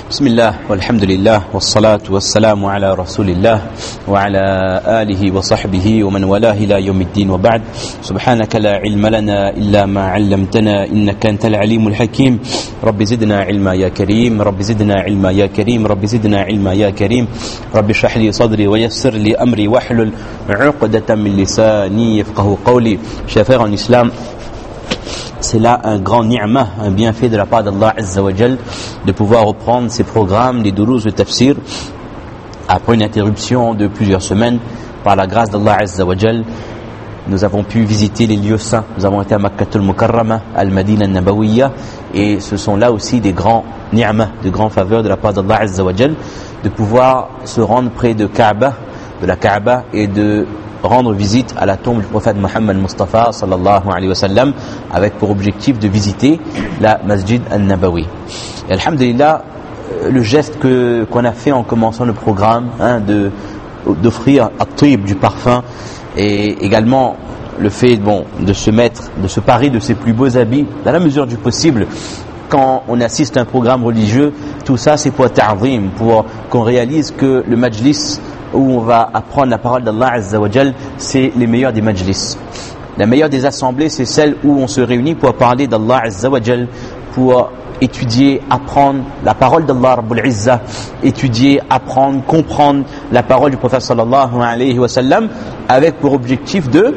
بسم الله والحمد لله والصلاة والسلام على رسول الله وعلى آله وصحبه ومن والاه إلى يوم الدين وبعد. سبحانك لا علم لنا إلا ما علمتنا إنك أنت العليم الحكيم. رب زدنا علما يا كريم، رب زدنا علما يا كريم، رب زدنا علما يا كريم. رب اشرح لي صدري ويسر لي أمري واحلل عقدة من لساني يفقهوا قولي. Chers frères en islam, c'est là un grand ni'mah, un bienfait de la part d'Allah Azza wa Jal de pouvoir reprendre ces programmes, les doulours de tafsir après une interruption de plusieurs semaines. Par la grâce d'Allah Azza wa Jal, nous avons pu visiter les lieux saints. Nous avons été à Makkatul Mukarrama, Al-Madina Al-Nabawiyya, et ce sont là aussi des grands ni'mah, de grands faveurs de la part d'Allah Azza wa Jal de pouvoir se rendre près de la Kaaba et de rendre visite à la tombe du prophète Muhammad Mustafa sallallahu alayhi wa sallam, avec pour objectif de visiter la Masjid al-Nabawi. Et alhamdulillah, le geste qu'on a fait en commençant le programme, d'offrir at-tib, du parfum, et également le fait de se parer de ses plus beaux habits dans la mesure du possible quand on assiste à un programme religieux. Tout ça c'est pour ta'zim, pour qu'on réalise que le majlis où on va apprendre la parole d'Allah Azza wa Jal, c'est les meilleurs des majlis. La meilleure des assemblées, c'est celle où on se réunit pour parler d'Allah Azza wa Jal, pour étudier, apprendre la parole d'Allah Rabbul Izzah, étudier, apprendre, comprendre la parole du prophète sallallahu alayhi wa sallam, avec pour objectif de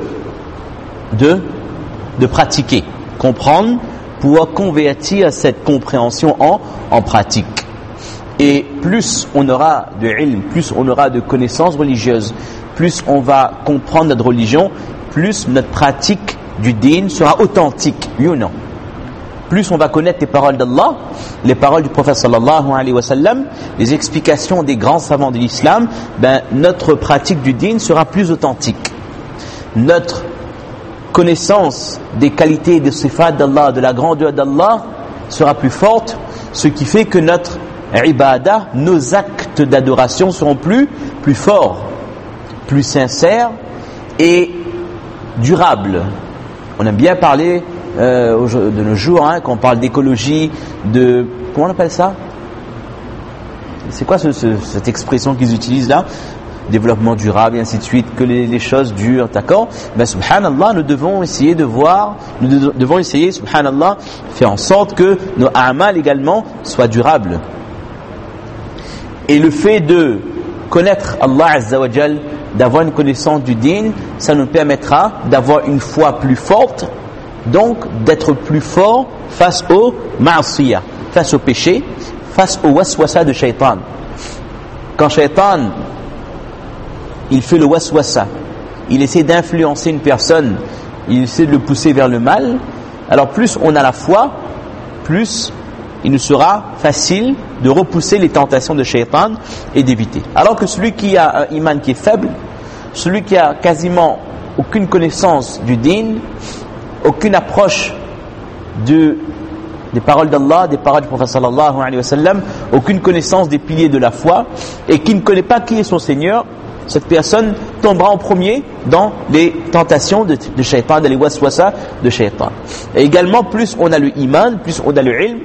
pratiquer, comprendre, pour convertir cette compréhension en pratique. Et plus on aura de ilm, plus on aura de connaissances religieuses, plus on va comprendre notre religion, plus notre pratique du din sera authentique, oui ou non? Plus on va connaître les paroles d'Allah, les paroles du prophète sallallahu alayhi wa sallam, les explications des grands savants de l'islam, notre pratique du din sera plus authentique. Notre connaissance des qualités et des sifat d'Allah, de la grandeur d'Allah, sera plus forte, ce qui fait que notre ibadah, nos actes d'adoration seront plus forts, plus sincères et durables. On aime bien parler de nos jours, quand on parle d'écologie, comment on appelle ça? C'est quoi cette expression qu'ils utilisent là? Développement durable et ainsi de suite, que les choses durent, d'accord? Subhanallah, nous devons essayer subhanallah, faire en sorte que nos a'mal également soient durables. Et le fait de connaître Allah Azza wa Jal, d'avoir une connaissance du din, ça nous permettra d'avoir une foi plus forte, donc d'être plus fort face au ma'asiyah, face au péché, face au waswasa de shaitan. Quand shaitan, il fait le waswasa, il essaie d'influencer une personne, il essaie de le pousser vers le mal, alors plus on a la foi, plus il nous sera facile de repousser les tentations de shaitan et d'éviter. Alors que celui qui a un iman qui est faible, celui qui a quasiment aucune connaissance du din, aucune approche des paroles d'Allah, des paroles du prophète sallallahu alayhi wa sallam, aucune connaissance des piliers de la foi, et qui ne connaît pas qui est son Seigneur, cette personne tombera en premier dans les tentations de shaitan, dans les waswasa de shaitan. Et également, plus on a le iman, plus on a le ilm,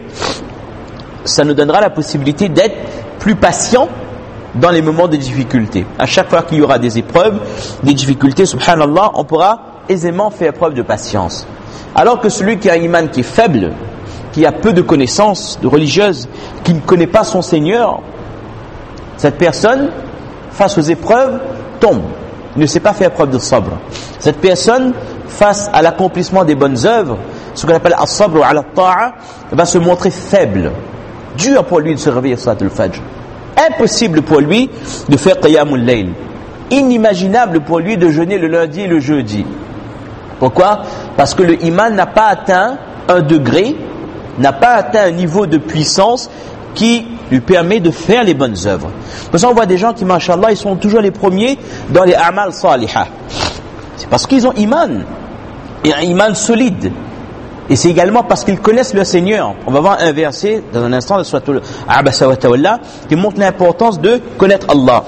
ça nous donnera la possibilité d'être plus patient dans les moments de difficulté. À chaque fois qu'il y aura des épreuves, des difficultés, subhanallah, on pourra aisément faire preuve de patience. Alors que celui qui a un iman qui est faible, qui a peu de connaissances religieuses, qui ne connaît pas son Seigneur, cette personne, face aux épreuves, tombe, ne sait pas faire preuve de sabr. Cette personne, face à l'accomplissement des bonnes œuvres, ce qu'on appelle as-sabr ala ta'a, va se montrer faible. Dur pour lui de se réveiller salat al-fajr. Impossible pour lui de faire qiyamul layl. Inimaginable pour lui de jeûner le lundi et le jeudi. Pourquoi? Parce que le iman n'a pas atteint un degré, n'a pas atteint un niveau de puissance qui lui permet de faire les bonnes œuvres. Pour ça, on voit des gens qui, mashallah, ils sont toujours les premiers dans les a'mal salihah. C'est parce qu'ils ont iman, et un iman solide. Et c'est également parce qu'ils connaissent leur Seigneur. On va voir un verset dans un instant de Suratul Abasa wa Tawalla qui montre l'importance de connaître Allah.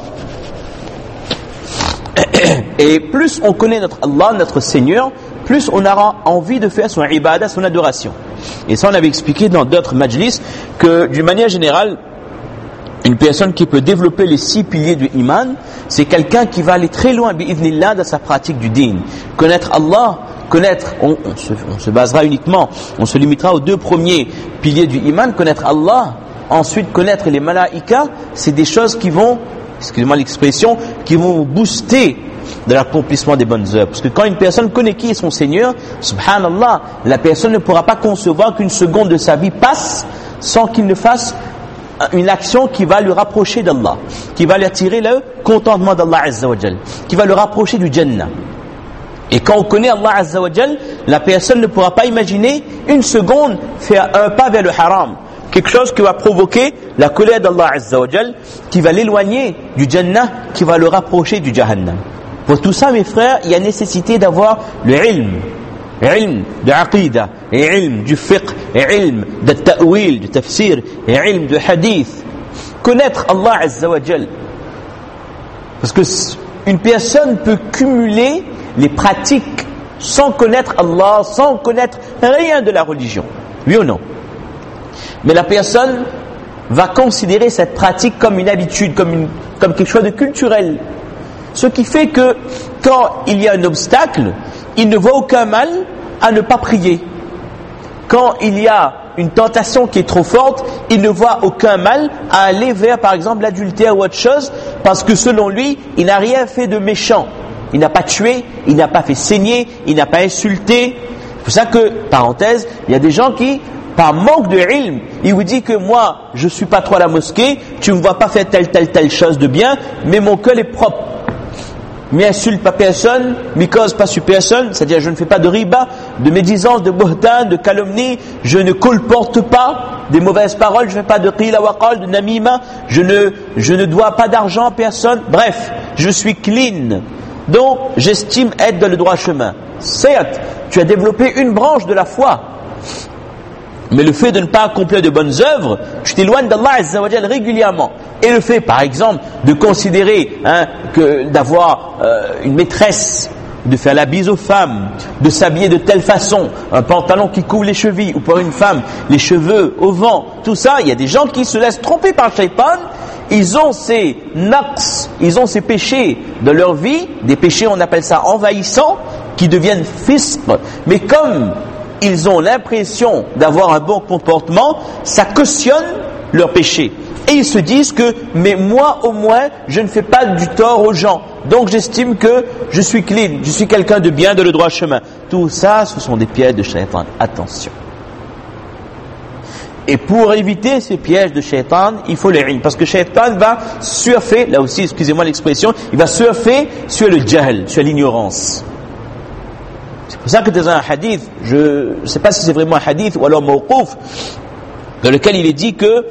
Et plus on connaît notre Allah, notre Seigneur, plus on aura envie de faire son ibadah, son adoration. Et ça, on avait expliqué dans d'autres majlis que d'une manière générale, Une personne qui peut développer les 6 piliers du iman, c'est quelqu'un qui va aller très loin, bi'idhnillah, dans sa pratique du din. Connaître Allah, on se basera uniquement, on se limitera aux 2 premiers piliers du iman, connaître Allah, ensuite connaître les malaïkas, c'est des choses qui vont, excusez-moi l'expression, qui vont booster de l'accomplissement des bonnes œuvres. Parce que quand une personne connaît qui est son Seigneur, subhanallah, la personne ne pourra pas concevoir qu'une seconde de sa vie passe sans qu'il ne fasse une action qui va lui rapprocher d'Allah, qui va lui attirer le contentement d'Allah Azza wa Jal, qui va le rapprocher du Jannah. Et quand on connaît Allah Azza wa Jal, la personne ne pourra pas imaginer une seconde faire un pas vers le haram, quelque chose qui va provoquer la colère d'Allah Azza wa Jal, qui va l'éloigner du Jannah, qui va le rapprocher du Jahannam. Pour tout ça, mes frères, il y a nécessité d'avoir le ilm de aqida, et ilm du fiqh, et ilm de ta'wil, du tafsir, et ilm de hadith. Connaître Allah Azza wa Jal. Parce que une personne peut cumuler les pratiques sans connaître Allah, sans connaître rien de la religion. Oui ou non? Mais la personne va considérer cette pratique comme une habitude, comme quelque chose de culturel. Ce qui fait que quand il y a un obstacle, il ne voit aucun mal à ne pas prier. Quand il y a une tentation qui est trop forte, il ne voit aucun mal à aller vers, par exemple, l'adultère ou autre chose, parce que selon lui, il n'a rien fait de méchant. Il n'a pas tué, il n'a pas fait saigner, il n'a pas insulté. C'est pour ça que, parenthèse, il y a des gens qui, par manque de ilm, il vous dit que moi, je suis pas trop à la mosquée, tu ne me vois pas faire telle chose de bien, mais mon cœur est propre. Mais insulte pas personne, mais cause pas sur personne, c'est-à-dire je ne fais pas de riba, de médisance, de buhtan, de calomnie, je ne colporte pas des mauvaises paroles, je ne fais pas de qila wa qal, de namima, je ne dois pas d'argent à personne, bref, je suis clean. Donc, j'estime être dans le droit chemin. Certes, tu as développé une branche de la foi, mais le fait de ne pas accomplir de bonnes œuvres, tu t'éloignes d'Allah Azza wa Jal régulièrement. Et le fait, par exemple, de considérer d'avoir une maîtresse, de faire la bise aux femmes, de s'habiller de telle façon, un pantalon qui couvre les chevilles, ou pour une femme, les cheveux au vent, tout ça, il y a des gens qui se laissent tromper par le shaitan, ils ont ces naqs, ils ont ces péchés de leur vie, des péchés, on appelle ça envahissants, qui deviennent fisq, mais comme ils ont l'impression d'avoir un bon comportement, ça cautionne leurs péchés. Et ils se disent que, mais moi au moins, je ne fais pas du tort aux gens. Donc j'estime que je suis clean, je suis quelqu'un de bien, de le droit chemin. Tout ça, ce sont des pièges de shaitan. Attention. Et pour éviter ces pièges de shaitan, il faut les ilm. Parce que shaitan va surfer, là aussi, excusez-moi l'expression, il va surfer sur le jahl, sur l'ignorance. C'est pour ça que dans un hadith, je ne sais pas si c'est vraiment un hadith ou alors mawqouf, dans lequel il est dit que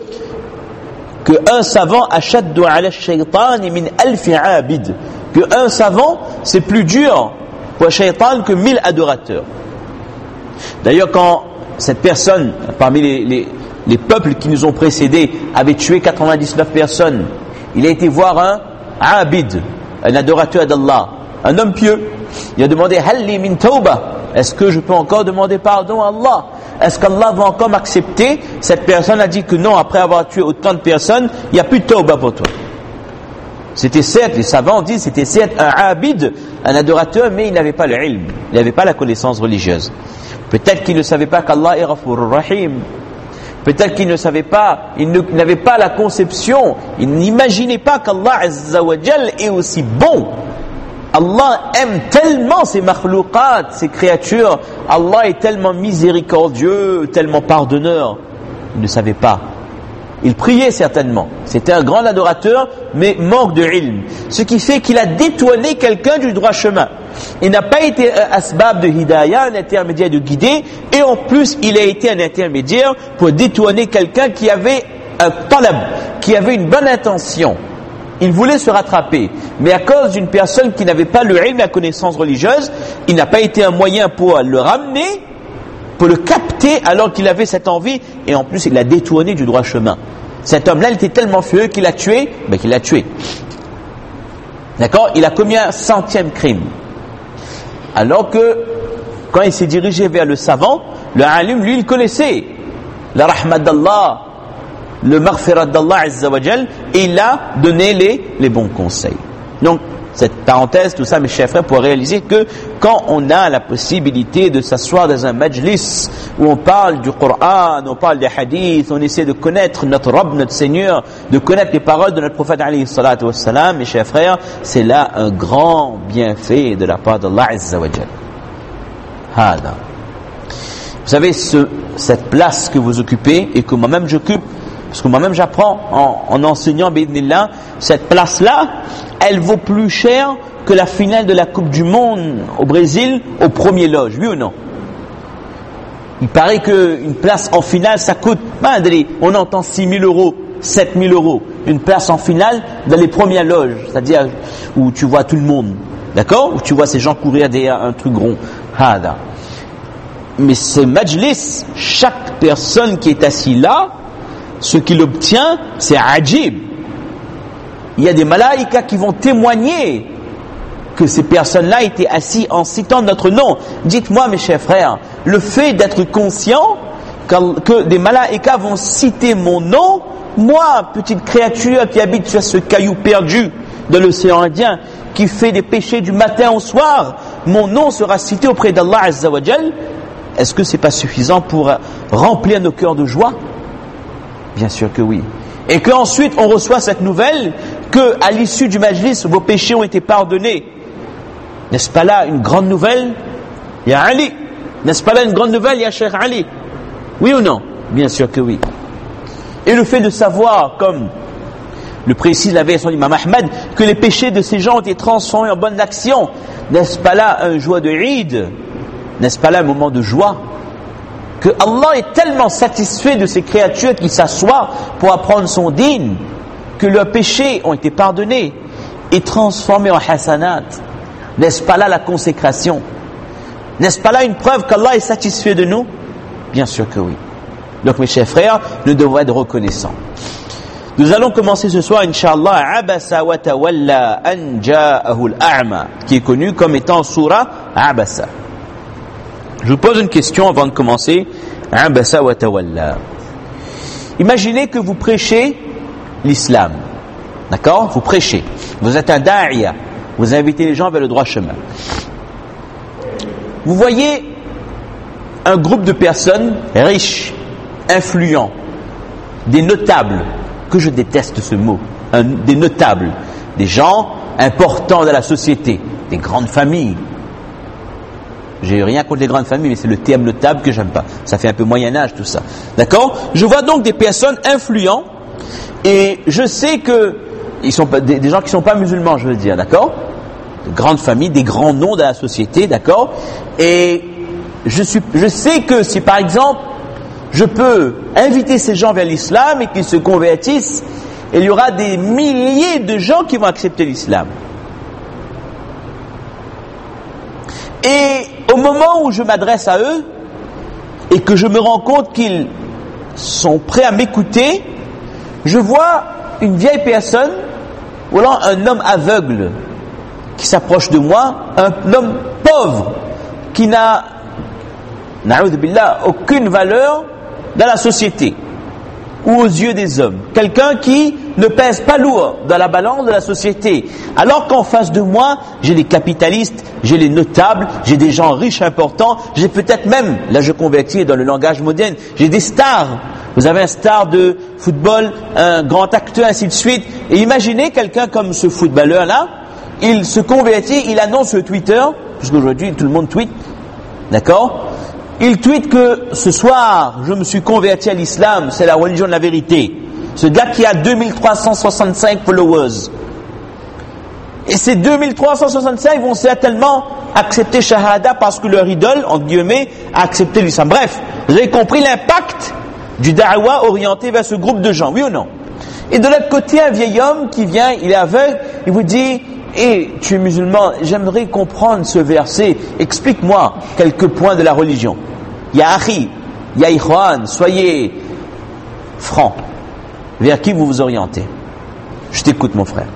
un savant ashaddu ala shaytan min alfi abid, que un savant c'est plus dur pour le shaytan que 1000 adorateurs. D'ailleurs, quand cette personne parmi les peuples qui nous ont précédés avait tué 99 personnes, il a été voir un abid, un adorateur d'Allah, un homme pieux. Il a demandé halli min tawba, est-ce que je peux encore demander pardon à Allah? Est-ce qu'Allah va encore m'accepter? Cette personne a dit que non, après avoir tué autant de personnes, il n'y a plus de tawba pour toi. C'était certes, les savants disent, c'était certes un abid, un adorateur, mais il n'avait pas le ilm, il n'avait pas la connaissance religieuse. Peut-être qu'il ne savait pas qu'Allah est Ghafurur Rahim. Peut-être qu'il ne savait pas, il n'avait pas la conception, il n'imaginait pas qu'Allah Azza wa Jal est aussi bon. Allah aime tellement ses makhlouqat, ses créatures. Allah est tellement miséricordieux, tellement pardonneur. Il ne savait pas. Il priait certainement. C'était un grand adorateur, mais manque de ilm. Ce qui fait qu'il a détourné quelqu'un du droit chemin. Il n'a pas été un asbab de hidayah, un intermédiaire de guider, et en plus, il a été un intermédiaire pour détourner quelqu'un qui avait un talab, qui avait une bonne intention. Il voulait se rattraper, mais à cause d'une personne qui n'avait pas le ilm, la connaissance religieuse, il n'a pas été un moyen pour le ramener, pour le capter alors qu'il avait cette envie, et en plus il l'a détourné du droit chemin. Cet homme-là, il était tellement furieux qu'il l'a tué, qu'il l'a tué. D'accord? Il a commis un 100e crime. Alors que, quand il s'est dirigé vers le savant, le alim, lui, il connaissait la rahmat d'Allah, le maghfirat d'Allah Azza wa Jal, et il a donné les bons conseils. Donc, cette parenthèse, tout ça, mes chers frères, pour réaliser que quand on a la possibilité de s'asseoir dans un majlis où on parle du Coran, on parle des hadiths, on essaie de connaître notre Rabb, notre Seigneur, de connaître les paroles de notre prophète alayhi salatu wassalam, mes chers frères, c'est là un grand bienfait de la part d'Allah Azza wa Jal. Hada. Vous savez, cette place que vous occupez et que moi-même j'occupe, parce que moi-même j'apprends en enseignant bi'idhnillah, cette place-là, elle vaut plus cher que la finale de la Coupe du Monde au Brésil au premier loge, oui ou non? Il paraît qu'une place en finale, ça coûte, on entend 6 000 euros, 7 000 euros. Une place en finale dans les premières loges, c'est-à-dire où tu vois tout le monde, d'accord? Où tu vois ces gens courir derrière un truc rond. Hada. Mais ce majlis, chaque personne qui est assis là, ce qu'il obtient, c'est ajib. Il y a des malaïkas qui vont témoigner que ces personnes-là étaient assis en citant notre nom. Dites-moi, mes chers frères, le fait d'être conscient que des malaïkas vont citer mon nom, moi, petite créature qui habite sur ce caillou perdu de l'océan Indien, qui fait des péchés du matin au soir, mon nom sera cité auprès d'Allah Azza wa Jal. Est-ce que c'est pas suffisant pour remplir nos cœurs de joie? Bien sûr que oui. Et qu'ensuite on reçoit cette nouvelle que à l'issue du majlis, vos péchés ont été pardonnés. N'est-ce pas là une grande nouvelle? Ya Ali. N'est-ce pas là une grande nouvelle, ya Cheikh Ali? Oui ou non? Bien sûr que oui. Et le fait de savoir, comme le précise la version d'Imam Ahmad, que les péchés de ces gens ont été transformés en bonnes actions, n'est-ce pas là un joie de Eid? N'est-ce pas là un moment de joie? Que Allah est tellement satisfait de ces créatures qui s'assoient pour apprendre son dîn, que leurs péchés ont été pardonnés et transformés en hasanat. N'est-ce pas là la consécration? N'est-ce pas là une preuve qu'Allah est satisfait de nous? Bien sûr que oui. Donc mes chers frères, nous devons être reconnaissants. Nous allons commencer ce soir, Inch'Allah, Abasa wa tawalla an ja'ahu al-a'ma, qui est connu comme étant surah Abasa. Je vous pose une question avant de commencer. Abasa wa tawalla. Imaginez que vous prêchez l'islam. D'accord? Vous prêchez. Vous êtes un da'iya. Vous invitez les gens vers le droit chemin. Vous voyez un groupe de personnes riches, influents, des notables, que je déteste ce mot, des notables, des gens importants dans la société, des grandes familles. J'ai rien contre les grandes familles, mais c'est le terme notable que j'aime pas. Ça fait un peu Moyen-Âge tout ça. D'accord? Je vois donc des personnes influentes et je sais que ils sont pas, des gens qui sont pas musulmans, je veux dire, d'accord? De grandes familles, des grands noms de la société, d'accord? Et je sais que si par exemple je peux inviter ces gens vers l'islam et qu'ils se convertissent, il y aura des milliers de gens qui vont accepter l'islam. Et au moment où je m'adresse à eux et que je me rends compte qu'ils sont prêts à m'écouter, je vois une vieille personne, ou alors un homme aveugle qui s'approche de moi, un homme pauvre qui n'a, na'oudhu billah, aucune valeur dans la société ou aux yeux des hommes. Quelqu'un qui ne pèse pas lourd dans la balance de la société. Alors qu'en face de moi, j'ai les capitalistes, j'ai les notables, j'ai des gens riches importants, j'ai peut-être même, là je convertis dans le langage moderne, j'ai des stars. Vous avez un star de football, un grand acteur, ainsi de suite. Et imaginez quelqu'un comme ce footballeur-là, il se convertit, il annonce sur Twitter, puisqu'aujourd'hui tout le monde tweet, d'accord? Il tweet que ce soir, je me suis converti à l'islam, c'est la religion de la vérité. Ce gars qui a 2365 followers. Et ces 2365 vont certainement accepter Shahada parce que leur idole, entre guillemets, a accepté l'islam. Bref, vous avez compris l'impact du da'wa orienté vers ce groupe de gens, oui ou non? Et de l'autre côté, un vieil homme qui vient, il est aveugle, il vous dit: tu es musulman, j'aimerais comprendre ce verset, explique-moi quelques points de la religion. Ya akhi, ya ikhwan, soyez francs. Vers qui vous vous orientez? Je t'écoute, mon frère.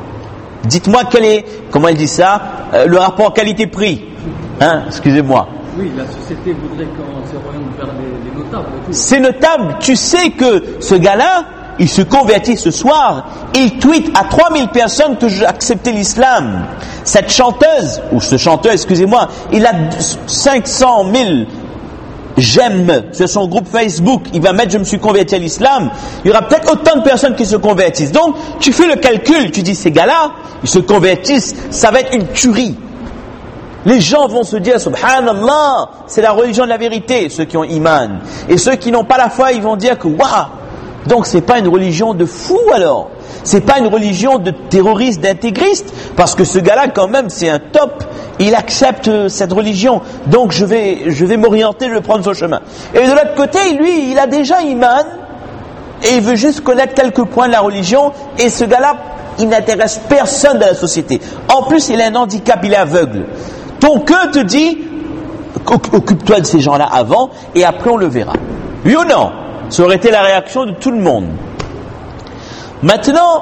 Dites-moi quel est, comment il dit ça, le rapport qualité-prix. Excusez-moi. Oui, la société voudrait qu'on s'oriente vers les notables et tout. C'est notable, tu sais que ce gars-là, il se convertit ce soir, il tweet à 3000 personnes que j'ai accepté l'islam. Cette chanteuse, ou ce chanteur, excusez-moi, il a 500 000 j'aime sur son groupe Facebook, il va mettre je me suis converti à l'islam, il y aura peut-être autant de personnes qui se convertissent. Donc, tu fais le calcul, tu dis ces gars-là, ils se convertissent, ça va être une tuerie. Les gens vont se dire, subhanallah, c'est la religion de la vérité, ceux qui ont iman. Et ceux qui n'ont pas la foi, ils vont dire que, waouh, donc c'est pas une religion de fou alors. C'est pas une religion de terroristes, d'intégristes, parce que ce gars-là quand même c'est un top, il accepte cette religion, donc je vais m'orienter, je vais prendre ce chemin. Et de l'autre côté, lui, il a déjà iman, et il veut juste connaître quelques points de la religion, et ce gars-là, il n'intéresse personne dans la société. En plus, il a un handicap, il est aveugle. Ton cœur te dit, occupe-toi de ces gens-là avant, et après on le verra. Oui ou non? Ça aurait été la réaction de tout le monde. Maintenant,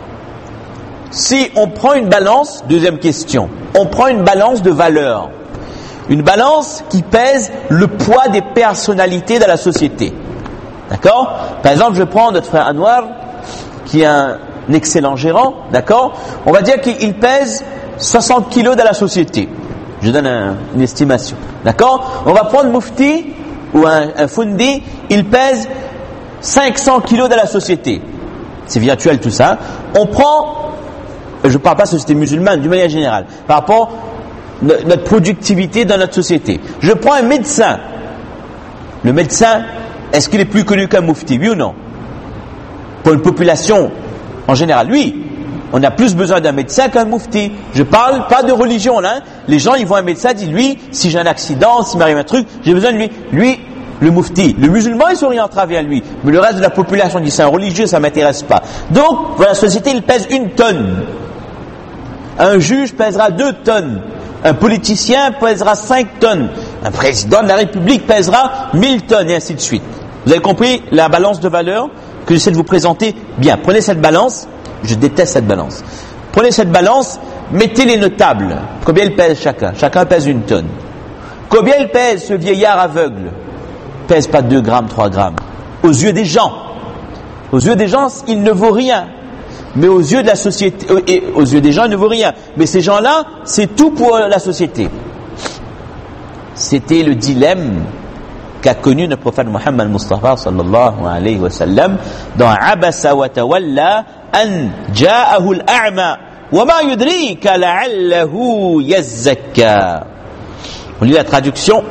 si on prend une balance, deuxième question, on prend une balance de valeur, une balance qui pèse le poids des personnalités dans la société. D'accord? Par exemple, je prends notre frère Anwar, qui est un excellent gérant, d'accord? On va dire qu'il pèse 60 kilos dans la société. Je donne une estimation, d'accord? On va prendre Mufti ou un Fundi, il pèse 500 kilos dans la société. C'est virtuel tout ça. On prend, je ne parle pas de société musulmane, d'une manière générale, par rapport à notre productivité dans notre société. Je prends un médecin. Le médecin, est-ce qu'il est plus connu qu'un Mufti, oui ou non? Pour une population en général, oui. On a plus besoin d'un médecin qu'un Mufti. Je parle pas de religion là. Hein. Les gens, ils voient un médecin, ils disent lui, si j'ai un accident, s'il m'arrive un truc, j'ai besoin de lui. Lui, le Mufti. Le musulman, il s'orientera vers lui. Mais le reste de la population dit c'est un religieux, ça m'intéresse pas. Donc, dans la société, il pèse 1 tonne. Un juge pèsera 2 tonnes. Un politicien pèsera 5 tonnes. Un président de la République pèsera 1000 tonnes et ainsi de suite. Vous avez compris la balance de valeur que j'essaie de vous présenter? Bien, prenez cette balance. Je déteste cette balance. Prenez cette balance, mettez les notables. Combien ils pèsent chacun? Chacun pèse 1 tonne. Combien il pèse ce vieillard aveugle? Il pèse pas 2 grammes, 3 grammes. Aux yeux des gens. Aux yeux des gens, il ne vaut rien. Mais aux yeux de la société, et aux yeux des gens, il ne vaut rien. Mais ces gens-là, c'est tout pour la société. C'était le dilemme qu'a connu le prophète Muhammad Mustafa sallallahu alayhi wa sallam dans Abasa wa Tawalla an ja'ahu al-a'ma wa ma yudrika la'allahu yazzakka. On lit la traduction.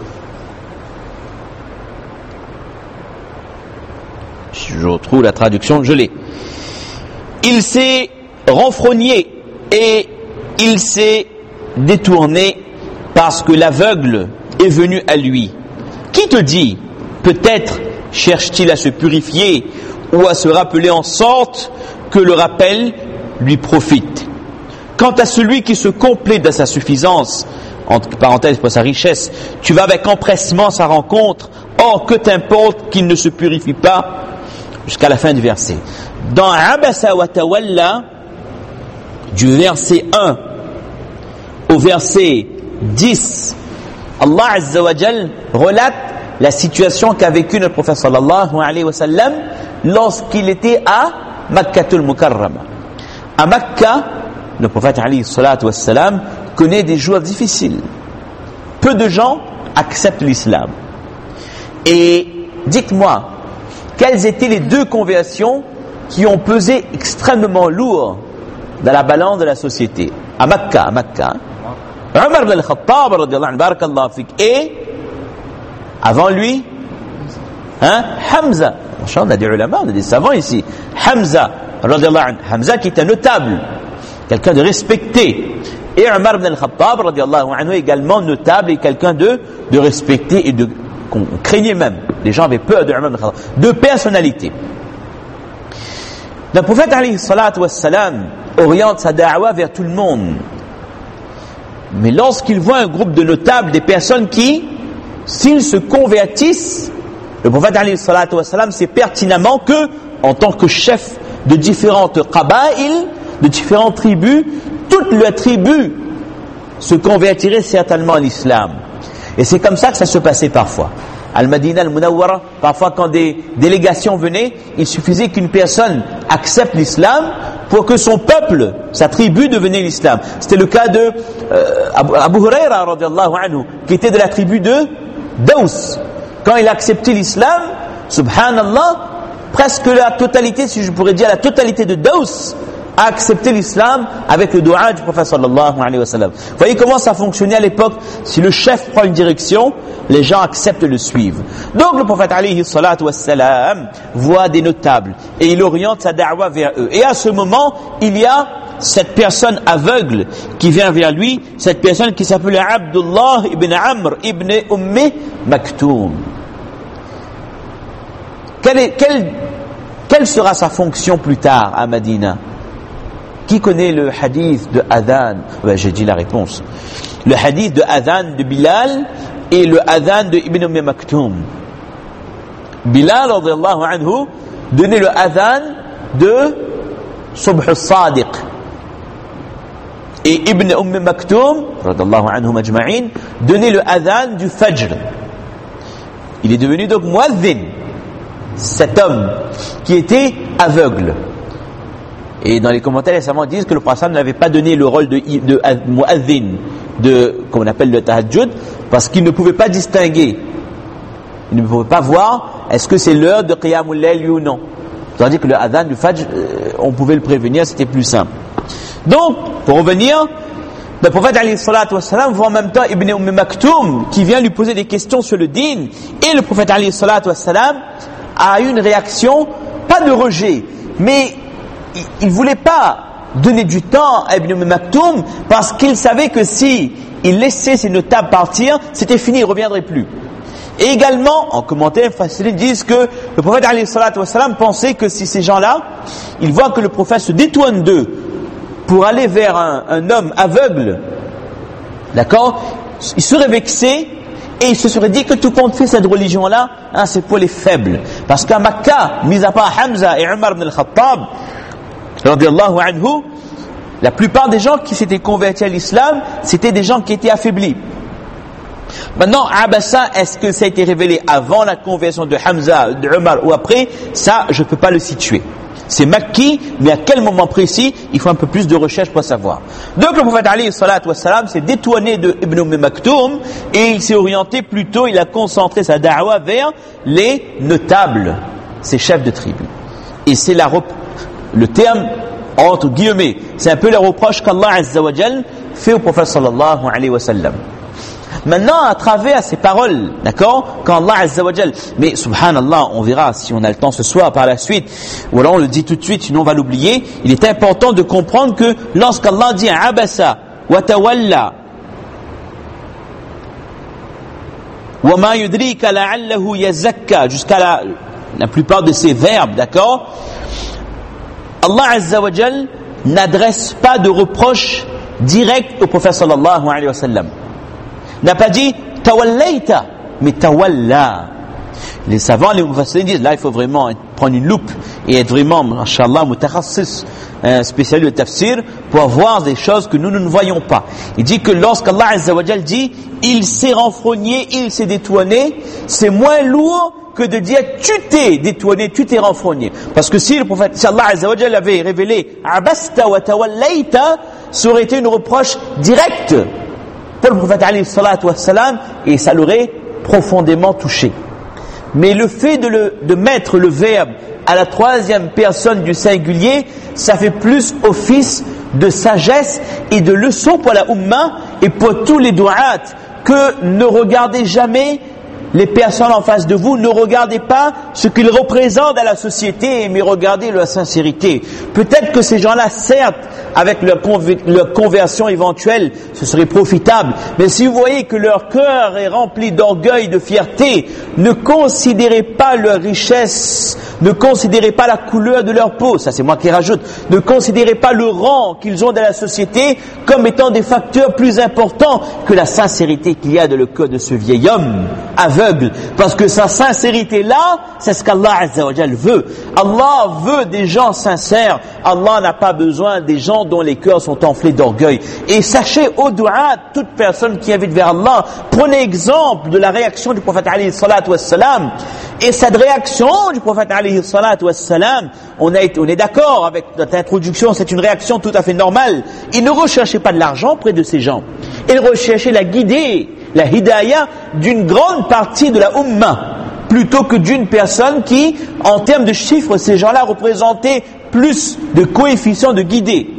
Je retrouve la traduction, je l'ai. Il s'est renfrogné et il s'est détourné parce que l'aveugle est venu à lui. Qui te dit, peut-être cherche-t-il à se purifier ou à se rappeler en sorte que le rappel lui profite. Quant à celui qui se complaît de sa suffisance, entre parenthèses pour sa richesse, tu vas avec empressement à sa rencontre, or que t'importe qu'il ne se purifie pas, jusqu'à la fin du verset. Dans Abasa wa Tawalla, du verset 1 au verset 10, Allah Azza wa Jal relate la situation qu'a vécu notre prophète sallallahu alayhi wa sallam lorsqu'il était à Makkatul Mukarrama. À Makka, le prophète alayhi salatu wa sallam connaît des jours difficiles. Peu de gens acceptent l'islam. Et dites-moi, quelles étaient les 2 conversions qui ont pesé extrêmement lourd dans la balance de la société? À Makka, Umar ibn al-Khattab radiyallahu anhu, barakallahu fik, et avant lui, Hamza. On a des ulama, on a des savants ici. Hamza radiyallahu anhu, Hamza qui est un notable, quelqu'un de respecté. Et Umar ibn al-Khattab radiyallahu anhu également notable et quelqu'un de respecté et qu'on craignait même. Les gens avaient peur de Umar ibn al-Khattab. 2 personnalités. Le prophète alayhi salatu wassalam oriente sa da'wa vers tout le monde. Mais lorsqu'il voit un groupe de notables, des personnes qui, s'ils se convertissent, le prophète alayhi salatu wassalam sait pertinemment que, en tant que chef de différentes qaba'il, de différentes tribus, toute la tribu se convertirait certainement à l'islam. Et c'est comme ça que ça se passait parfois. Al-Madina al-Munawwara, parfois quand des délégations venaient, il suffisait qu'une personne accepte l'islam pour que son peuple, sa tribu devenait l'islam. C'était le cas de Abu Huraira radiyallahu anhu, qui était de la tribu de Daws. Quand il a accepté l'islam, subhanallah, presque la totalité, si je pourrais dire la totalité de Daws, a accepté l'islam avec le doua du prophète sallallahu alayhi wa sallam. Vous voyez comment ça fonctionnait à l'époque? Si le chef prend une direction, les gens acceptent de le suivre. Donc le prophète alayhi salatu wa sallam voit des notables et il oriente sa da'wa vers eux. Et à ce moment, il y a cette personne aveugle qui vient vers lui, cette personne qui s'appelle Abdullah ibn Amr ibn Maktoum. Quelle sera sa fonction plus tard à Madina? Qui connaît le hadith de Adhan? J'ai dit la réponse. Le hadith de Adhan de Bilal et le Adhan de Ibn Maktoum. Bilal radiyallahu anhu donnait le Adhan de Subh al-Sadiq. Et Ibn Maktoum radiyallahu anhu majma'in donnait le Adhan du Fajr. Il est devenu donc muazzin, cet homme qui était aveugle. Et dans les commentaires récemment disent que le prophète n'avait pas donné le rôle de muazzin, comme on appelle le tahajjud, parce qu'il ne pouvait pas distinguer. Il ne pouvait pas voir est-ce que c'est l'heure de qiyamul layl ou non. Tandis que le adhan du fajr, on pouvait le prévenir, c'était plus simple. Donc, pour revenir, le prophète alayhi salatu wassalam voit en même temps Ibn Maktoum qui vient lui poser des questions sur le din, et le prophète alayhi salatu wassalam a eu une réaction, pas de rejet, mais il ne voulait pas donner du temps à Ibn Maktoum parce qu'il savait que si il laissait ses notables partir, c'était fini, il ne reviendrait plus. Et également, en commentaire, les disent que le prophète alayhi salatu wassalam pensait que si ces gens-là, ils voient que le prophète se détourne d'eux pour aller vers un homme aveugle, d'accord, il serait vexé et il se serait dit que tout compte fait cette religion-là, c'est pour les faibles. Parce qu'à Makkah, mis à part Hamza et Umar ibn al-Khattab, radiyallahu anhu, la plupart des gens qui s'étaient convertis à l'islam, c'était des gens qui étaient affaiblis. Maintenant, Abasa, est-ce que ça a été révélé avant la conversion de Hamza, de Umar ou après? Ça, je ne peux pas le situer. C'est Makki, mais à quel moment précis, il faut un peu plus de recherche pour savoir. Donc le prophète alayhi salatu wassalam s'est détourné de Ibn Maktoum et il s'est orienté plutôt, il a concentré sa da'wa vers les notables, ces chefs de tribu. Et c'est le terme entre guillemets, c'est un peu le reproche qu'Allah Azza wa Jal fait au prophète sallallahu alayhi wa sallam. Maintenant, à travers ces paroles, d'accord, quand Allah Azza wa Jal, mais subhanallah, on verra si on a le temps ce soir par la suite, ou alors on le dit tout de suite, sinon on va l'oublier, il est important de comprendre que lorsqu'Allah dit Abasa wa tawalla wa ma yudrika la'allahu yazakka, jusqu'à la plupart de ces verbes, d'accord, Allah Azza wa Jal n'adresse pas de reproche direct au prophète sallallahu alayhi wa sallam. N'a pas dit tawallaita, mais tawalla. Les savants, les mufassirin disent là il faut vraiment prendre une loupe et être vraiment, mashallah, mutakassis, un spécialiste de tafsir, pour voir des choses que nous ne voyons pas. Il dit que lorsqu'Allah Azza wa Jal dit il s'est renfrogné, il s'est détourné, c'est moins lourd que de dire tu t'es détourné, tu t'es renfrogné. Parce que si Allah Azza wa Jal avait révélé abasta wa tawallaita, ça aurait été une reproche directe pour le prophète alayhi salatu wassalam, et ça l'aurait profondément touché. Mais le fait de mettre le verbe à la troisième personne du singulier, ça fait plus office de sagesse et de leçon pour la Ummah et pour tous les du'at, que ne regardez jamais les personnes en face de vous, ne regardez pas ce qu'ils représentent à la société, mais regardez leur sincérité. Peut-être que ces gens-là, certes, avec leur conversion éventuelle, ce serait profitable, mais si vous voyez que leur cœur est rempli d'orgueil, de fierté, ne considérez pas leur richesse Ne considérez pas la couleur de leur peau, ça c'est moi qui rajoute. Ne considérez pas le rang qu'ils ont dans la société comme étant des facteurs plus importants que la sincérité qu'il y a dans le cœur de ce vieil homme aveugle. Parce que sa sincérité là, c'est ce qu'Allah Azza wa Jal veut. Allah veut des gens sincères. Allah n'a pas besoin des gens dont les cœurs sont enflés d'orgueil. Et sachez, au du'a, toute personne qui invite vers Allah, prenez exemple de la réaction du prophète alayhi salatu wassalam. Et cette réaction du prophète alayhi salatu wassalam, on est d'accord avec notre introduction, c'est une réaction tout à fait normale. Il ne recherchait pas de l'argent près de ces gens. Il recherchait la guidée, la hidayah d'une grande partie de la ummah, plutôt que d'une personne qui, en termes de chiffres, ces gens-là représentaient plus de coefficients de guidée.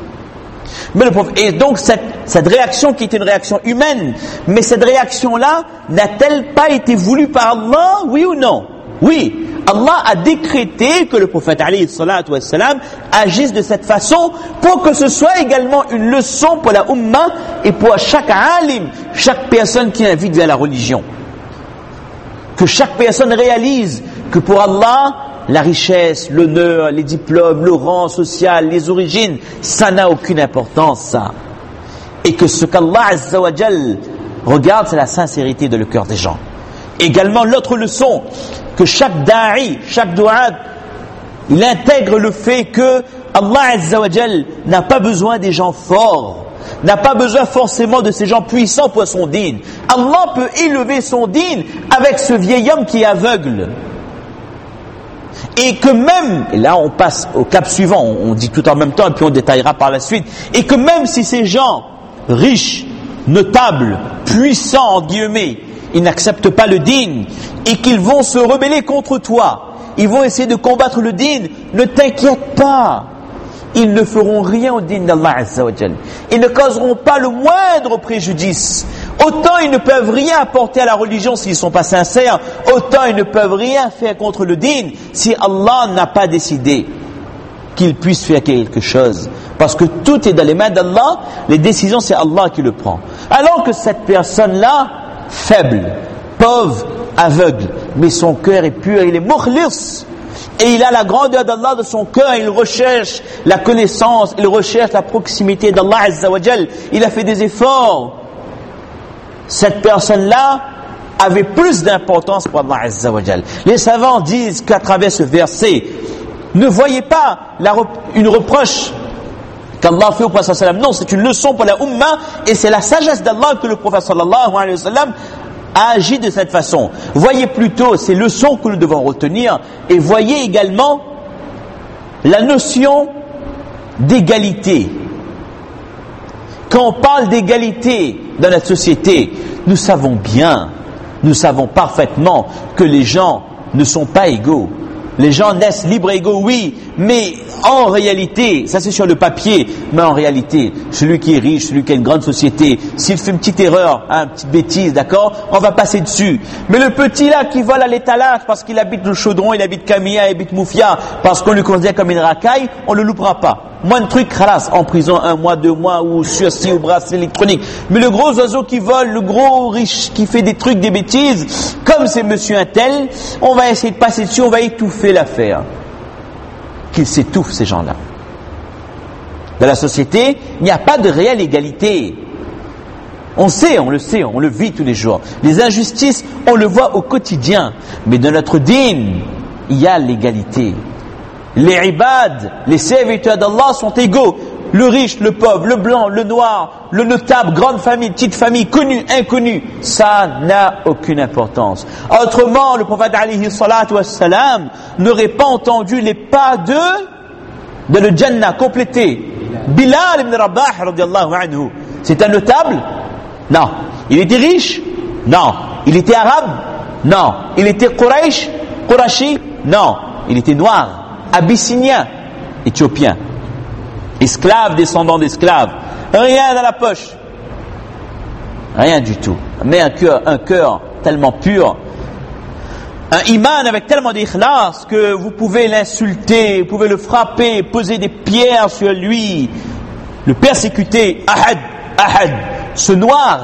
Et donc cette réaction qui était une réaction humaine, mais cette réaction-là n'a-t-elle pas été voulue par Allah, oui ou non? Oui, Allah a décrété que le prophète alayhi salatu wassalam agisse de cette façon pour que ce soit également une leçon pour la ummah et pour chaque alim, chaque personne qui invite vers la religion. Que chaque personne réalise que pour Allah, la richesse, l'honneur, les diplômes, le rang social, les origines, ça n'a aucune importance, ça. Et que ce qu'Allah Azza wa Jal regarde, c'est la sincérité de le cœur des gens. Également, l'autre leçon, que chaque da'i, chaque du'at, il intègre le fait que Allah Azza wa Jal n'a pas besoin des gens forts, n'a pas besoin forcément de ces gens puissants pour son dîn. Allah peut élever son dîn avec ce vieil homme qui est aveugle. Et que même, et là on passe au cap suivant, on dit tout en même temps et puis on détaillera par la suite, et que même si ces gens riches, notables, puissants en guillemets, ils n'acceptent pas le dîn et qu'ils vont se rebeller contre toi, ils vont essayer de combattre le dîn, ne t'inquiète pas, ils ne feront rien au dîn d'Allah Azza wa Jal. Ils ne causeront pas le moindre préjudice. Autant ils ne peuvent rien apporter à la religion s'ils ne sont pas sincères, autant ils ne peuvent rien faire contre le dîn si Allah n'a pas décidé qu'ils puissent faire quelque chose. Parce que tout est dans les mains d'Allah, les décisions c'est Allah qui le prend. Alors que cette personne-là, faible, pauvre, aveugle, mais son cœur est pur, il est mukhlis, et il a la grandeur d'Allah de son cœur, il recherche la connaissance, il recherche la proximité d'Allah Azza wa Jal, il a fait des efforts. Cette personne-là avait plus d'importance pour Allah Azza wa Jal. Les savants disent qu'à travers ce verset, ne voyez pas une reproche qu'Allah fait au prophète sallallahu alayhi wa sallam. Non, c'est une leçon pour la ummah et c'est la sagesse d'Allah que le prophète sallallahu alayhi wa sallam a agi de cette façon. Voyez plutôt ces leçons que nous devons retenir et voyez également la notion d'égalité. Quand on parle d'égalité dans notre société, nous savons parfaitement que les gens ne sont pas égaux. Les gens naissent libres et égaux, oui, mais en réalité, ça c'est sur le papier, mais en réalité, celui qui est riche, celui qui a une grande société, s'il fait une petite erreur, une petite bêtise, d'accord, on va passer dessus. Mais le petit là qui vole à l'étalage parce qu'il habite le Chaudron, il habite Camilla, il habite Moufia, parce qu'on le considère comme une racaille, on ne le loupera pas. Moins de trucs, khalas, en prison 1 mois, 2 mois, ou sursis ou bracelet électronique. Mais le gros oiseau qui vole, le gros riche qui fait des trucs, des bêtises, comme c'est monsieur un tel, on va essayer de passer dessus, on va étouffer l'affaire. Qu'ils s'étouffent ces gens-là. Dans la société, il n'y a pas de réelle égalité. On le sait, on le vit tous les jours. Les injustices, on le voit au quotidien. Mais dans notre dîn, il y a l'égalité. Les ibad, les serviteurs d'Allah sont égaux. Le riche, le pauvre, le blanc, le noir, le notable, grande famille, petite famille, connu, inconnu, ça n'a aucune importance. Autrement, le prophète alayhi salatu wassalam n'aurait pas entendu les pas de le Jannah complété. Bilal ibn Rabah radiyallahu anhu, c'est un notable? Non. Il était riche? Non. Il était arabe? Non. Il était Qurashi? Non. Il était noir, abyssinien, éthiopien. Esclaves, descendants d'esclaves, rien dans la poche, rien du tout. Mais un cœur tellement pur, un iman avec tellement d'ikhlas que vous pouvez l'insulter, vous pouvez le frapper, poser des pierres sur lui, le persécuter. Ahad, ce noir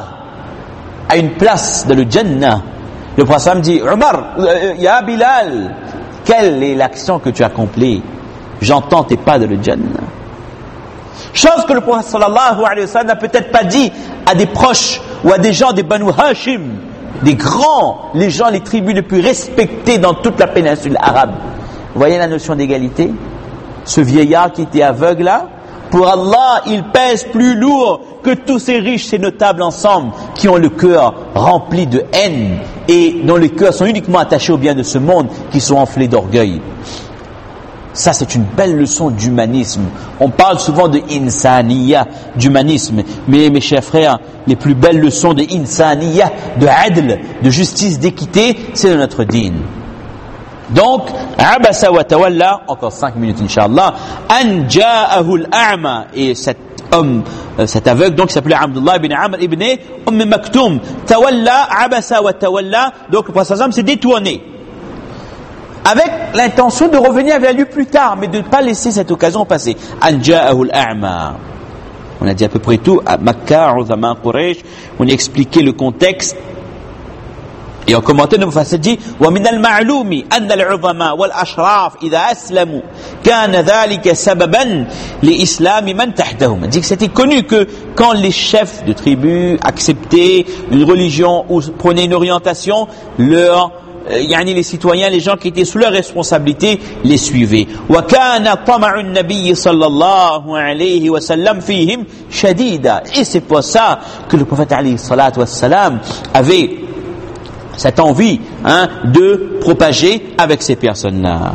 a une place dans le Jannah. Le prophète dit, Umar, ya Bilal, quelle est l'action que tu as accomplie? J'entends tes pas de le Jannah. Chose que le prophète sallallahu alayhi wa sallam n'a peut-être pas dit à des proches ou à des gens des Banu Hashim, des grands, les gens, les tribus les plus respectées dans toute la péninsule arabe. Vous voyez la notion d'égalité? Ce vieillard qui était aveugle là, pour Allah, il pèse plus lourd que tous ces riches, ces notables ensemble, qui ont le cœur rempli de haine et dont les cœurs sont uniquement attachés au bien de ce monde, qui sont enflés d'orgueil. Ça, c'est une belle leçon d'humanisme. On parle souvent de insaniya, d'humanisme. Mais mes chers frères, les plus belles leçons de insaniya, de adl, de justice, d'équité, c'est de notre dîn. Donc, abasa wa tawalla, encore 5 minutes inshallah, an ja'ahu al-a'ma, et cet homme, cet aveugle, donc, il s'appelait Abdullah ibn Amr ibn Maktoum. Tawalla, abasa wa tawalla, donc le prophète s'est détourné. Avec l'intention de revenir vers lui plus tard, mais de ne pas laisser cette occasion passer. An ja'ahu al-a'ma. On a dit à peu près tout, à Makkah, Uzama, Quraysh, on a expliqué le contexte. Et en commentaire, le Mufassir dit وَمِنَ الْمَعْلُومِ أَنَّ الْعُظَمَاءَ وَالْأَشْرَافِ إِذَا أَسْلَمُوا كَانَ ذَلِكَ سَبَبًا لِإِسْلَامِ مَنْ تَحْتَهُمْ. Il dit que c'était connu que quand les chefs de tribus acceptaient une religion ou prenaient une orientation, les citoyens, les gens qui étaient sous leur responsabilité, les suivaient. وَكَانَ طَمَعُ النَّبِيِّ صَلَّى اللَّهُ عَلَيْهِ وَسَلَّمْ فِيهِمْ شَدِيدًا. Et c'est pour ça que le prophète alayhi salatu wassalam avait cette envie de propager avec ces personnes-là.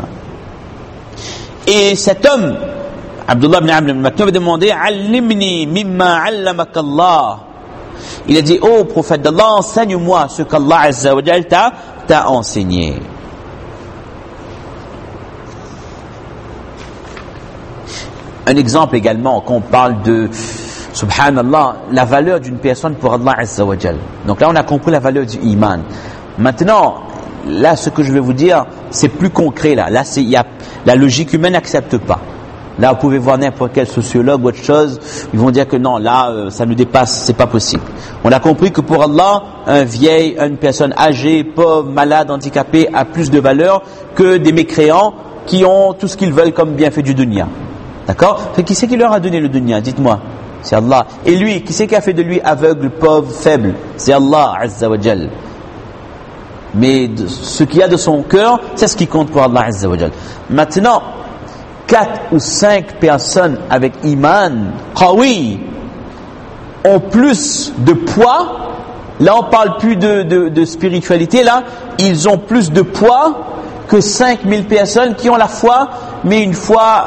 Et cet homme, Abdullah ibn Amr ibn Maktoum, a demandé « Allimni mimma allamak Allah » Il a dit « Oh prophète d'Allah, enseigne-moi ce qu'Allah Azza wa Jal t'a enseigné. » Un exemple également, quand on parle de Subhanallah, la valeur d'une personne pour Allah Azza wa Jal. Donc là, on a compris la valeur du iman. Maintenant, là, ce que je vais vous dire, c'est plus concret. Là, la logique humaine n'accepte pas. Là, vous pouvez voir n'importe quel sociologue ou autre chose, ils vont dire que non, là, ça nous dépasse, c'est pas possible. On a compris que pour Allah, une personne âgée, pauvre, malade, handicapée, a plus de valeur que des mécréants qui ont tout ce qu'ils veulent comme bienfait du dunya. D'accord? Qui c'est qui leur a donné le dunya? Dites-moi. C'est Allah. Et lui, qui c'est qui a fait de lui aveugle, pauvre, faible? C'est Allah Azza wa Jal. Mais ce qu'il y a de son cœur, c'est ce qui compte pour Allah Azza wa Jal. Maintenant, 4 ou 5 personnes avec iman, qawi, ont plus de poids. Là, on parle plus de spiritualité. Là, ils ont plus de poids que 5000 personnes qui ont la foi, mais une foi,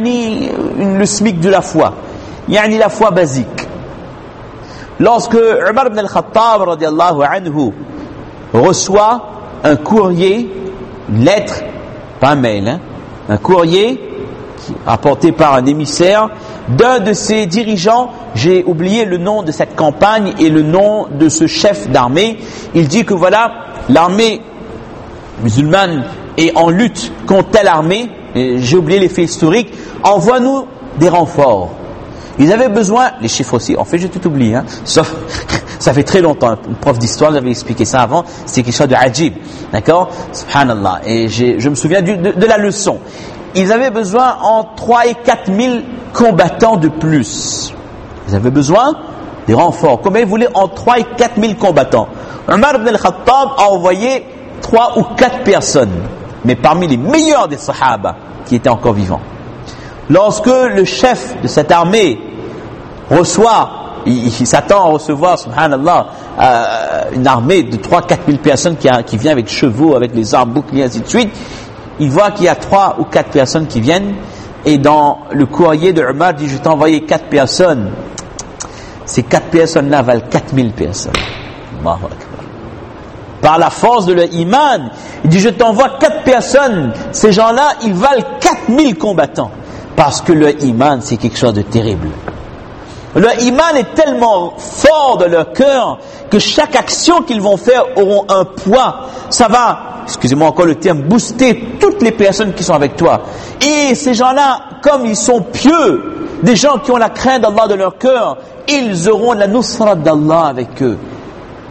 le SMIC de la foi. La foi basique. Lorsque Umar ibn al-Khattab radiyallahu anhu reçoit un courrier, une lettre, pas un mail, un courrier apporté par un émissaire d'un de ses dirigeants, j'ai oublié le nom de cette campagne et le nom de ce chef d'armée. Il dit que voilà, l'armée musulmane est en lutte contre telle armée, j'ai oublié les faits historiques, envoie-nous des renforts. Ils avaient besoin, les chiffres aussi, en fait j'ai tout oublié, sauf, ça fait très longtemps, une prof d'histoire j'avais expliqué ça avant, c'est quelque chose de ajib, d'accord, subhanallah, et je me souviens de la leçon. Ils avaient besoin en 3 et 4 000 combattants de plus. Ils avaient besoin des renforts. Combien ils voulaient en 3 et 4 000 combattants? Umar ibn al-Khattab a envoyé 3 ou 4 personnes, mais parmi les meilleurs des sahaba qui étaient encore vivants. Lorsque le chef de cette armée reçoit, il s'attend à recevoir, subhanallah, une armée de 3-4 000 personnes qui vient avec chevaux, avec les armes, boucliers, ainsi de suite. Il voit qu'il y a 3 ou 4 personnes qui viennent, et dans le courrier de Umar, il dit, je t'ai envoyé 4 personnes. Ces 4 personnes-là valent 4000 personnes. Allahu Akbar. Par la force de leur iman, il dit, je t'envoie 4 personnes. Ces gens-là, ils valent 4000 combattants. Parce que leur iman, c'est quelque chose de terrible. Leur iman est tellement fort de leur cœur que chaque action qu'ils vont faire auront un poids. Ça va, excusez-moi encore le terme, booster toutes les personnes qui sont avec toi. Et ces gens-là, comme ils sont pieux, des gens qui ont la crainte d'Allah de leur cœur, ils auront la nusra d'Allah avec eux.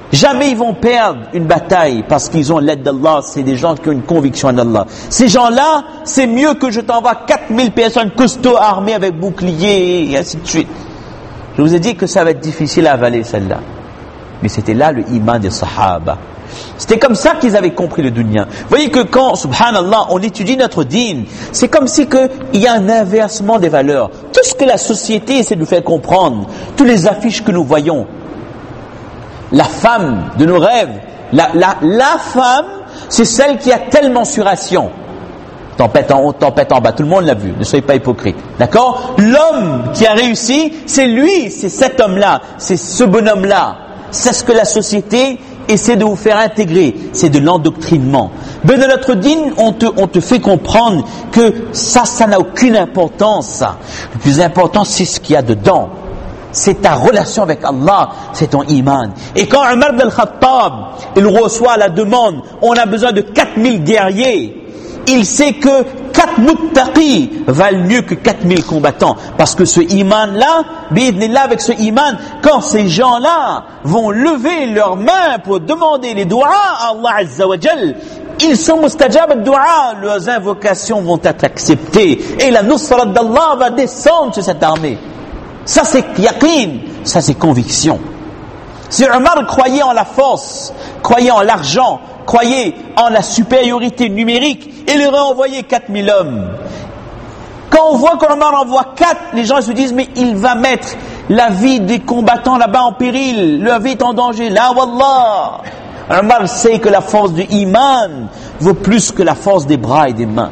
Jamais ils vont perdre une bataille parce qu'ils ont l'aide d'Allah. C'est des gens qui ont une conviction en Allah. Ces gens-là, c'est mieux que je t'envoie 4000 personnes costauds armées avec boucliers et ainsi de suite. Je vous ai dit que ça va être difficile à avaler celle-là. Mais c'était là le iman des sahaba. C'était comme ça qu'ils avaient compris le dunya. Vous voyez que quand, subhanallah, on étudie notre dîn, c'est comme si il y a un inversement des valeurs. Tout ce que la société essaie de nous faire comprendre, toutes les affiches que nous voyons, la femme de nos rêves, la femme, c'est celle qui a telle mensuration. Tempête en haut, tempête en bas, tout le monde l'a vu, ne soyez pas hypocrite. D'accord? L'homme qui a réussi, c'est lui, c'est cet homme-là, c'est ce bonhomme-là. C'est ce que la société essaie de vous faire intégrer, c'est de l'endoctrinement. Mais dans notre dîn, on te fait comprendre que ça n'a aucune importance. Ça. Le plus important, c'est ce qu'il y a dedans. C'est ta relation avec Allah, c'est ton iman. Et quand Omar ibn al-Khattab, il reçoit la demande, on a besoin de 4000 guerriers, il sait que 4 muttaqis valent mieux que 4000 combattants. Parce que ce iman-là, bi'idhnillah, avec ce iman, quand ces gens-là vont lever leurs mains pour demander les doigts à Allah Azza wa Jal, ils sont mustajab al-du'a, leurs invocations vont être acceptées. Et la nusrat d'Allah va descendre sur cette armée. Ça c'est yaqin, ça c'est conviction. Si Omar croyait en la force, croyait en l'argent, croyait en la supériorité numérique, il aurait envoyé 4000 hommes. Quand on voit qu'Omar envoie 4, les gens se disent mais il va mettre la vie des combattants là-bas en péril, leur vie est en danger. Là, wallah, Omar sait que la force du iman vaut plus que la force des bras et des mains.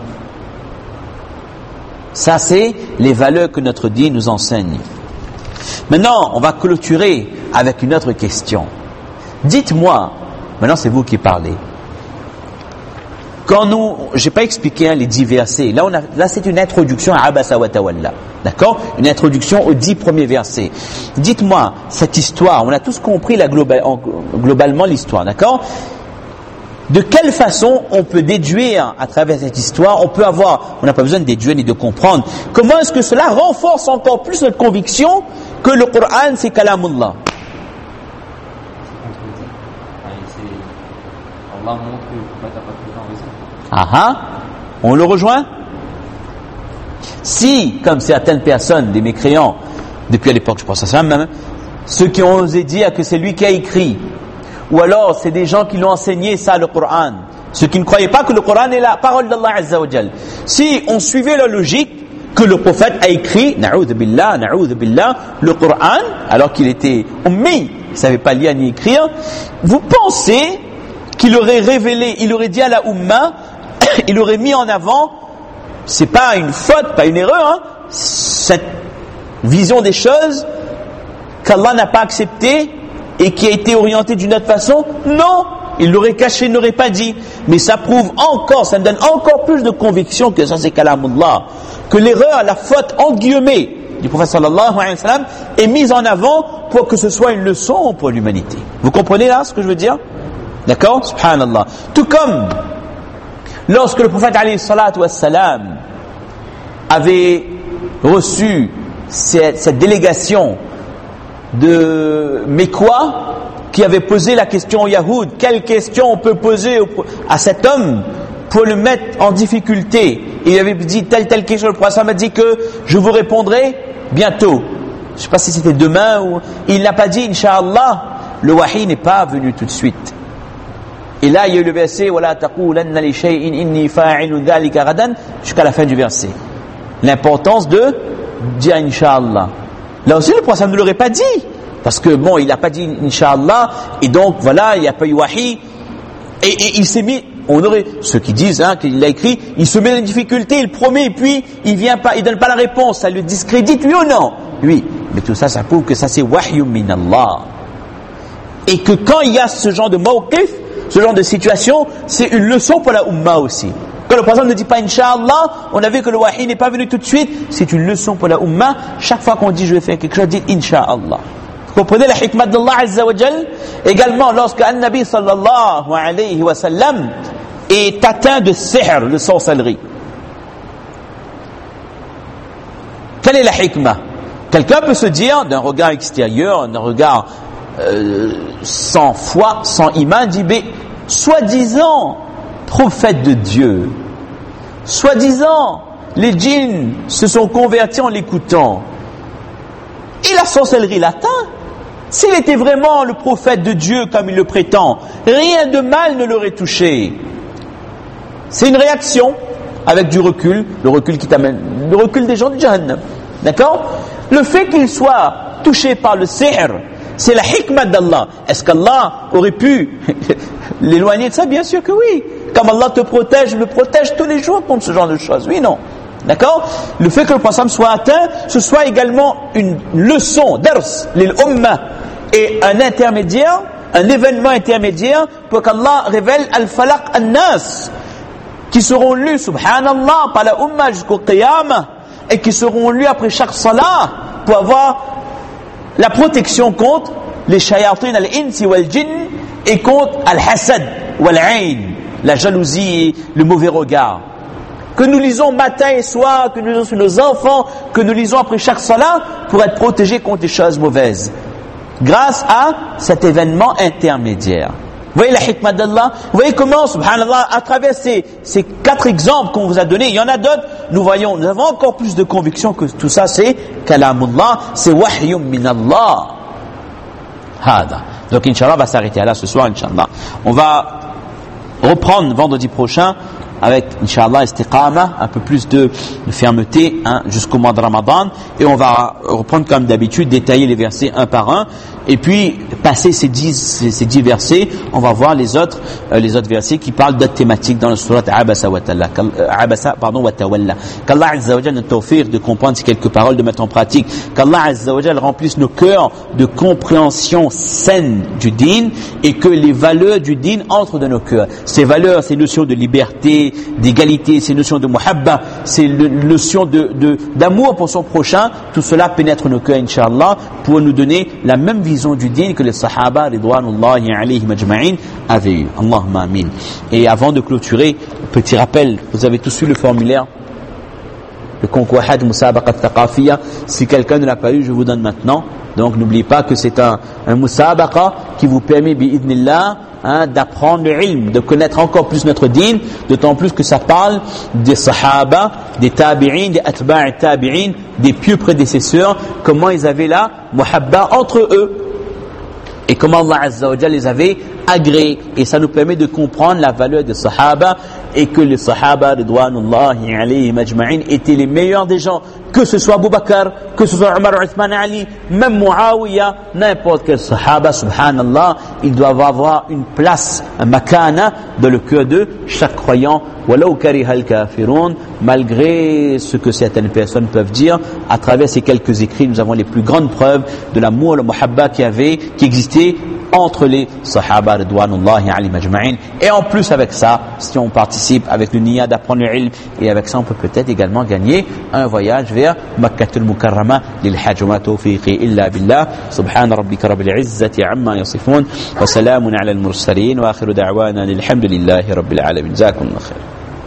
Ça c'est les valeurs que notre dîn nous enseigne. Maintenant, on va clôturer avec une autre question. Dites-moi, maintenant c'est vous qui parlez. J'ai pas expliqué les 10 versets. Là c'est une introduction à Abasa wa Tawalla. D'accord? Une introduction aux 10 premiers versets. Dites-moi, cette histoire, on a tous compris globalement l'histoire, d'accord? De quelle façon on peut déduire à travers cette histoire, on n'a pas besoin de déduire ni de comprendre, comment est-ce que cela renforce encore plus notre conviction que le Coran c'est kalamullah? Allah montre que t'as pas tout le temps raison. Ah, on le rejoint? Si, comme certaines personnes, des mécréants, depuis à l'époque, je pense à ça même, ceux qui ont osé dire que c'est lui qui a écrit, ou alors c'est des gens qui l'ont enseigné ça, le Coran, ceux qui ne croyaient pas que le Coran est la parole d'Allah Azza wa Jal. Si on suivait la logique que le prophète a écrit, na'oudhu billah, le Coran, alors qu'il était ummi, il ne savait pas lire ni écrire, vous pensez qu'il aurait révélé, il aurait dit à la Ummah, il aurait mis en avant, c'est pas une faute, pas une erreur, cette vision des choses qu'Allah n'a pas acceptée et qui a été orientée d'une autre façon? Non, il l'aurait caché, il n'aurait pas dit. Mais ça prouve encore, ça me donne encore plus de conviction que ça c'est kalamullah, que l'erreur, la faute entre guillemets du prophète sallallahu alayhi wa sallam est mise en avant pour que ce soit une leçon pour l'humanité. Vous comprenez là ce que je veux dire? D'accord? Subhanallah. Tout comme lorsque le prophète alayhi salatu wassalam avait reçu cette délégation de Mécois qui avait posé la question aux Yahoud, quelle question on peut poser à cet homme pour le mettre en difficulté? Et il avait dit telle question, le prophète m'a dit que je vous répondrai bientôt. Je ne sais pas si c'était demain ou... Il n'a pas dit Inch'Allah, le wahi n'est pas venu tout de suite. Et là, il y a eu le verset وَلَا تَقُولَنَّ لِشَيْءٍ إِنِّي فَاعِلٌ ذَلِكَ غَدًا jusqu'à la fin du verset. L'importance de dire Inch'Allah. Là aussi, le prophète ne l'aurait pas dit. Parce que bon, il n'a pas dit Inch'Allah, et donc voilà, il n'y a pas eu wahi. Et il s'est mis, ceux qui disent qu'il l'a écrit, il se met dans une difficulté, il promet, et puis il donne pas la réponse, ça le discrédite, lui ou non? Oui, mais tout ça, ça prouve que ça c'est wahyum min Allah. Et que quand il y a ce genre de mawqif, ce genre de situation, c'est une leçon pour la Ummah aussi. Quand le prophète ne dit pas Inch'Allah, on a vu que le wahi n'est pas venu tout de suite, c'est une leçon pour la Ummah. Chaque fois qu'on dit je vais faire quelque chose, dites Inch'Allah. Vous comprenez la hikmah d'Allah Azza wa Jal? Également, lorsque un Nabi sallallahu alayhi wa sallam est atteint de sihr, de sorcellerie. Quelle est la hikmah? Quelqu'un peut se dire, d'un regard extérieur, d'un regard sans foi, sans iman, dit, mais soi-disant prophète de Dieu, soi-disant les djinns se sont convertis en l'écoutant, et la sorcellerie l'atteint. S'il était vraiment le prophète de Dieu comme il le prétend, rien de mal ne l'aurait touché. C'est une réaction avec du recul, le recul qui t'amène, le recul des gens du Jahannam. D'accord? Le fait qu'il soit touché par le sihr, c'est la hikmah d'Allah. Est-ce qu'Allah aurait pu l'éloigner de ça? Bien sûr que oui. Comme Allah te protège, il le protège tous les jours contre ce genre de choses. Oui, non. D'accord? Le fait que le prophète soit atteint, ce soit également une leçon, dars, lil ummah, et un intermédiaire, un événement intermédiaire pour qu'Allah révèle al-falaq an-nas, qui seront lus, subhanallah, par la ummah jusqu'au qiyamah, et qui seront lus après chaque salat, pour avoir la protection contre les shayatin al-insi wal-jinn, et contre al-hasad wal-ayn, la jalousie et le mauvais regard. Que nous lisons matin et soir, que nous lisons sur nos enfants, que nous lisons après chaque salat, pour être protégés contre les choses mauvaises. Grâce à cet événement intermédiaire. Vous voyez la hikmah d'Allah? Vous voyez comment, subhanallah, à travers ces 4 exemples qu'on vous a donnés, il y en a d'autres, nous avons encore plus de conviction que tout ça, c'est kalamullah, c'est wahyum minallah. Hada. Donc, Inch'Allah, on va s'arrêter là ce soir, Inch'Allah. On va reprendre vendredi prochain avec, Inch'Allah, istiqama, un peu plus de fermeté jusqu'au mois de Ramadan, et on va reprendre comme d'habitude, détailler les versets un par un, et puis passer ces 10 versets, on va voir les autres versets qui parlent d'autres thématiques dans le surat Abasa wa Tawalla. Qu'Allah Azza wa Jalla nous tawfiq de comprendre ces quelques paroles, de mettre en pratique. Qu'Allah Azza wa Jalla remplisse nos cœurs de compréhension saine du dîn, et que les valeurs du dîn entrent dans nos cœurs. Ces valeurs, ces notions de liberté, d'égalité, ces notions de muhabba, ces notions d'amour pour son prochain, tout cela pénètre nos cœurs, Inch'Allah, pour nous donner la même vision du dîn que les sahaba ridwanullahi alayhim ajma'in avaient eu. Allahumma amin. Et avant de clôturer, petit rappel, vous avez tous eu le formulaire, le concours Had Musabaqat Thaqafiyya. Si quelqu'un ne l'a pas eu, je vous donne maintenant. Donc n'oubliez pas que c'est un musabaqa qui vous permet bi'idnillah d'apprendre le ilm, de connaître encore plus notre dîn, d'autant plus que ça parle des sahaba, des tabi'in, des atba'i tabi'in, des pieux prédécesseurs, comment ils avaient la muhabba entre eux et comment Allah Azza wa Jalla les avait agréés. Et ça nous permet de comprendre la valeur des sahaba, et que les sahaba ridwanullahi alayhim ajma'in étaient les meilleurs des gens, que ce soit Abu Bakr, que ce soit Omar, Uthman, Ali, même Muawiya, n'importe quel sahaba, subhanallah, il doit avoir une place, un makana dans le cœur de chaque croyant. Walau karihal kafirun, malgré ce que certaines personnes peuvent dire, à travers ces quelques écrits, nous avons les plus grandes preuves de l'amour, le muhabba qui existait entre les sahaba ridwanullahi alayhim ajma'in. Et en plus avec ça, si on participe avec le niyyah d'apprendre le ilm, et avec ça on peut peut-être également gagner un voyage vers Makkatul Mukarrama lil hajj. Wa ma tawfiqi illa billah. Subhana rabbika rabbil izzati amma yasifun, wa salamun ala al mursalin, wa akhiru da'wana alhamdulillahi rabbil alamin. Jazakumullahu khair.